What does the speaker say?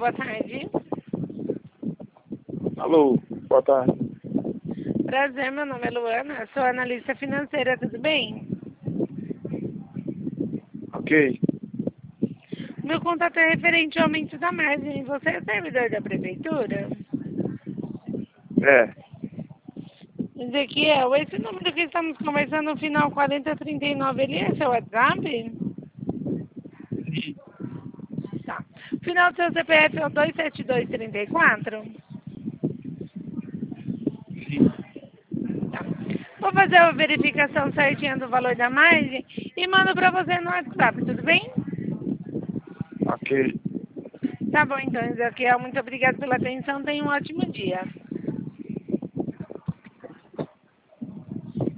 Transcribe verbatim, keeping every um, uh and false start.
boa tarde. Alô, boa tarde. Prazer, meu nome é Luana, sou analista financeira, tudo bem? Ok. Meu contato é referente ao aumento da margem. Você é servidor da prefeitura? É. Ezequiel, esse número que estamos conversando no final quarenta trinta e nove, ele é seu WhatsApp? Sim. Tá. O final do seu C P F é o dois sete dois três quatro? Sim. Tá. Vou fazer a verificação certinha do valor da margem e mando para você no WhatsApp, tudo bem? Ok. Tá bom, então, Ezequiel. Muito obrigada pela atenção. Tenha um ótimo dia.